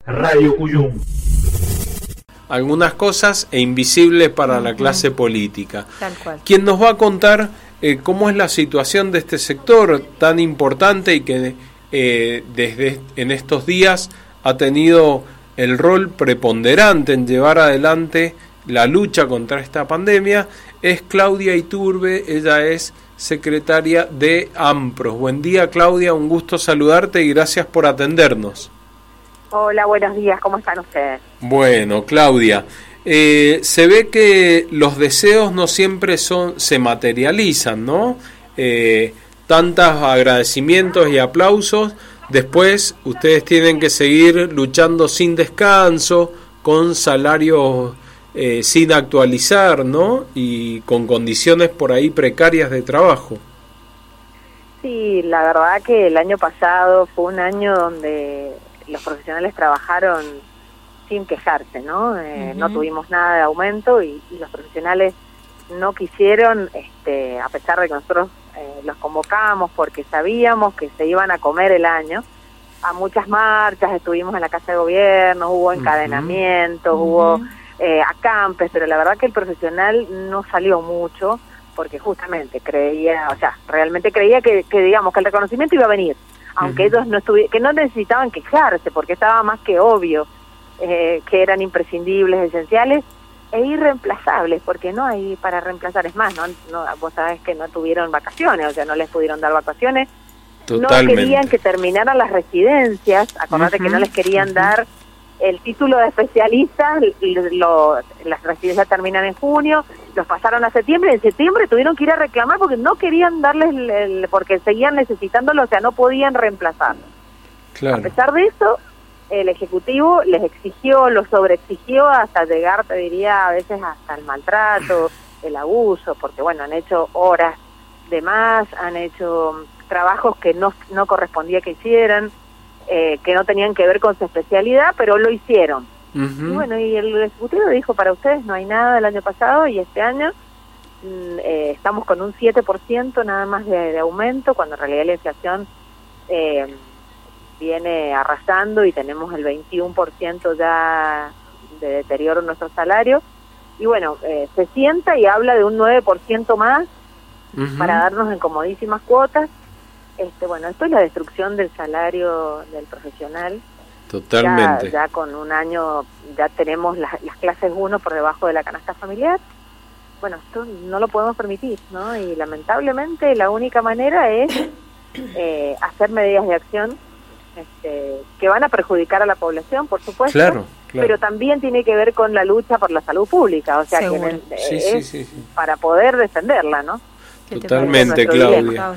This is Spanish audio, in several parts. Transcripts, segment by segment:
Radio Cuyum. Algunas cosas e invisibles para la clase política. Tal cual. Quien nos va a contar cómo es la situación de este sector tan importante y que desde en estos días ha tenido el rol preponderante en llevar adelante la lucha contra esta pandemia, es Claudia Iturbe. Ella es secretaria de AMPROS. Buen día, Claudia, un gusto saludarte y gracias por atendernos. Hola, buenos días, ¿cómo están ustedes? Bueno, Claudia, se ve que los deseos no siempre se materializan, ¿no? Tantos agradecimientos y aplausos, después ustedes tienen que seguir luchando sin descanso, con salarios sin actualizar, ¿no? Y con condiciones por ahí precarias de trabajo. Sí, la verdad que el año pasado fue un año donde los profesionales trabajaron sin quejarse, ¿no? No tuvimos nada de aumento y los profesionales no quisieron, a pesar de que nosotros los convocamos porque sabíamos que se iban a comer el año, a muchas marchas, estuvimos en la Casa de Gobierno, hubo encadenamientos, hubo acampes, pero la verdad que el profesional no salió mucho porque justamente realmente creía que digamos que el reconocimiento iba a venir, aunque ellos que no necesitaban quejarse, porque estaba más que obvio que eran imprescindibles, esenciales e irreemplazables, porque no hay para reemplazar. Es más, no vos sabés que no tuvieron vacaciones, o sea, no les pudieron dar vacaciones. Totalmente. No querían que terminaran las residencias, acordate que no les querían dar el título de especialista, las residencias terminan en junio, los pasaron a septiembre, en septiembre tuvieron que ir a reclamar porque no querían darles, porque seguían necesitándolo, o sea, no podían reemplazarlo. Claro. A pesar de eso, el Ejecutivo les exigió, los sobreexigió hasta llegar, te diría, a veces hasta el maltrato, el abuso, porque bueno, han hecho horas de más, han hecho trabajos que no correspondía que hicieran, que no tenían que ver con su especialidad, pero lo hicieron. Y bueno, y el Ejecutivo dijo, para ustedes no hay nada el año pasado y este año estamos con un 7% nada más de aumento, cuando en realidad la inflación viene arrasando y tenemos el 21% ya de deterioro en nuestro salario. Y bueno, se sienta y habla de un 9% más para darnos en comodísimas cuotas. Bueno, esto es la destrucción del salario del profesional. Totalmente. Ya con un año ya tenemos las clases 1 por debajo de la canasta familiar. Bueno, esto no lo podemos permitir, ¿no? Y lamentablemente la única manera es hacer medidas de acción que van a perjudicar a la población, por supuesto, claro. Pero también tiene que ver con la lucha por la salud pública, o sea, sí. Para poder defenderla, ¿no? Totalmente, Claudia.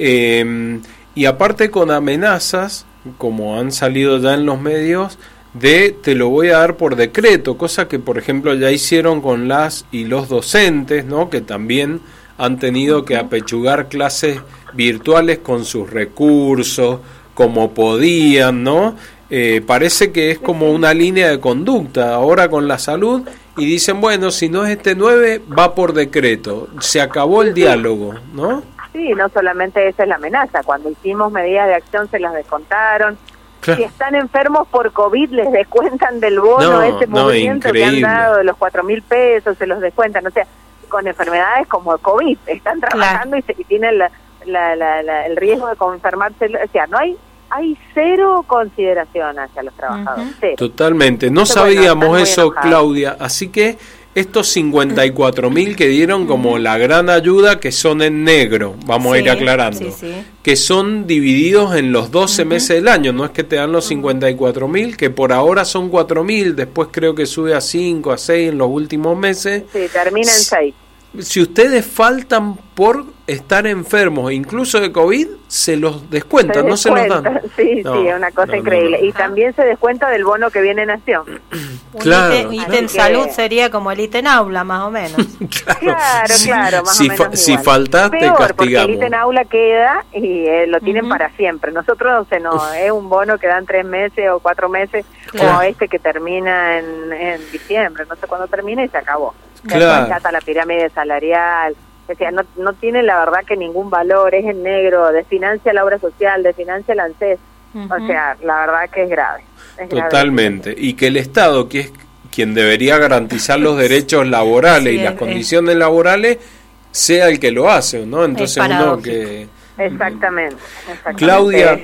Y aparte con amenazas, como han salido ya en los medios, de te lo voy a dar por decreto, cosa que por ejemplo ya hicieron con las y los docentes, ¿no? Que también han tenido que apechugar clases virtuales con sus recursos, como podían, ¿no? Parece que es como una línea de conducta ahora con la salud y dicen, bueno, si no es este 9, va por decreto, se acabó el diálogo, ¿no? Sí, no solamente esa es la amenaza, cuando hicimos medidas de acción se las descontaron. Claro. Si están enfermos por COVID les descuentan del bono, ese movimiento que han dado de los 4.000 pesos, se los descuentan, o sea, con enfermedades como COVID, están trabajando y tienen el riesgo de enfermarse, o sea, no hay cero consideración hacia los trabajadores. Cero. Totalmente, no sabíamos eso, Claudia, así que estos 54.000 que dieron como la gran ayuda, que son en negro, vamos a ir aclarando, que son divididos en los 12 meses del año, no es que te dan los 54.000, que por ahora son 4.000, después creo que sube a 5, a 6 en los últimos meses. Sí, termina en 6. Si ustedes faltan por estar enfermos, incluso de COVID, se los descuentan, no se los dan. Sí, una cosa increíble. Y también se descuenta del bono que viene Nación. Claro. ítem salud sería como el ítem aula, más o menos. Claro, más o menos si faltaste, peor, castigamos. Porque el ítem aula queda y lo tienen para siempre. Nosotros es un bono que dan 3 meses o 4 meses, como que termina en diciembre, no sé cuándo termina y se acabó. Claro. Chata la pirámide salarial, o sea, no tiene la verdad que ningún valor, es en negro, desfinancia la obra social, desfinancia el ANSES, o sea, la verdad que es grave. Totalmente. Y que el Estado, que es quien debería garantizar los derechos laborales y las condiciones laborales, sea el que lo hace, ¿no? Entonces uno que... Exactamente. Claudia,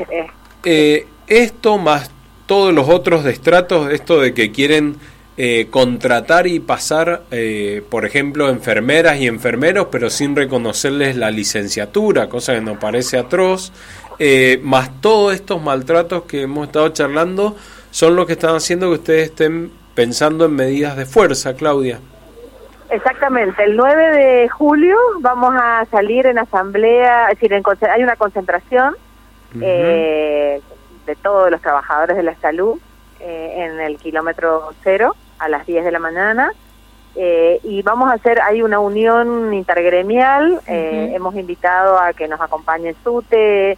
esto más todos los otros destratos, esto de que quieren contratar y pasar, por ejemplo, enfermeras y enfermeros, pero sin reconocerles la licenciatura, cosa que nos parece atroz, más todos estos maltratos que hemos estado charlando, son los que están haciendo que ustedes estén pensando en medidas de fuerza, Claudia. Exactamente, el 9 de julio vamos a salir en asamblea, es decir, hay una concentración de todos los trabajadores de la salud en el kilómetro 0 a las 10 de la mañana, y vamos a hacer, hay una unión intergremial, hemos invitado a que nos acompañe SUTE,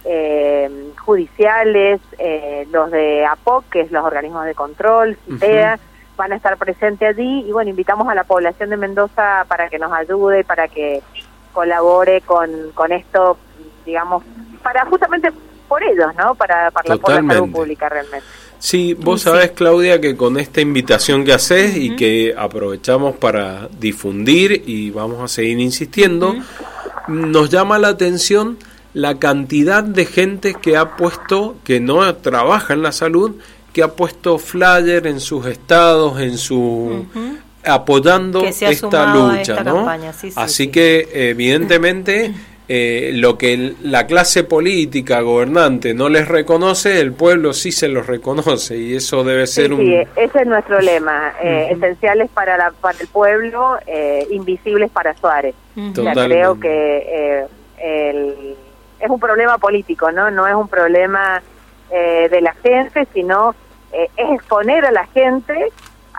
judiciales, los de APOC, que es los organismos de control, CITEA, van a estar presentes allí, y bueno, invitamos a la población de Mendoza para que nos ayude, para que colabore con esto, digamos, para justamente por ellos, ¿no? Para la salud pública realmente. Sí, vos sabés, Claudia, que con esta invitación que haces y que aprovechamos para difundir y vamos a seguir insistiendo, nos llama la atención la cantidad de gente que ha puesto, que no trabaja en la salud, que ha puesto flyer en sus estados, en su apoyando esta lucha, ¿no? Así que evidentemente lo que la clase política gobernante no les reconoce, el pueblo sí se los reconoce, y eso debe ser ese es nuestro lema, esenciales para el pueblo, invisibles para Suárez. O sea, creo que es un problema político, no es un problema de la gente, sino es exponer a la gente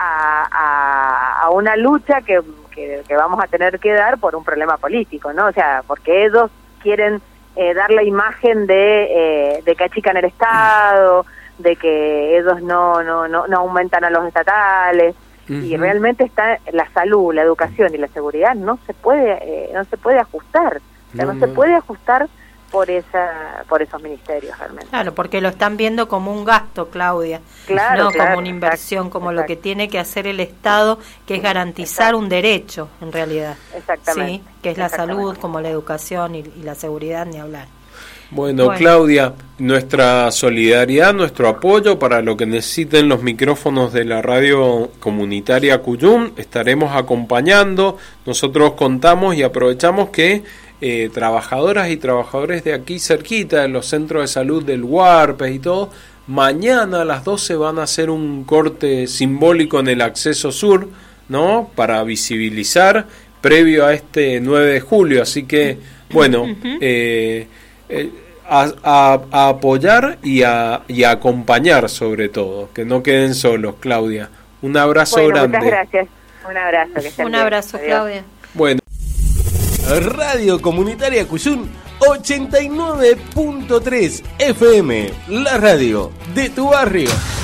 a una lucha que vamos a tener que dar por un problema político, ¿no? O sea, porque ellos quieren dar la imagen de que achican el Estado, de que ellos no aumentan a los estatales, y realmente está la salud, la educación y la seguridad no se puede ajustar, o sea, no se puede ajustar por esos ministerios realmente. Claro, porque lo están viendo como un gasto, Claudia, no como una inversión, como lo que tiene que hacer el Estado, que es garantizar un derecho, en realidad. Exactamente. Sí, que es la salud, como la educación y la seguridad, ni hablar. Bueno, Claudia, nuestra solidaridad, nuestro apoyo para lo que necesiten los micrófonos de la radio comunitaria Cuyum, estaremos acompañando. Nosotros contamos y aprovechamos que trabajadoras y trabajadores de aquí cerquita, en los centros de salud del Huarpes y todo, mañana a las 12 van a hacer un corte simbólico en el acceso sur, ¿no? Para visibilizar previo a este 9 de julio, así que, bueno, a apoyar y a acompañar sobre todo, que no queden solos, Claudia. Un abrazo grande. Muchas gracias. Un abrazo. Un abrazo, Claudia. Bueno. Radio Comunitaria Cuyum 89.3 FM, la radio de tu barrio.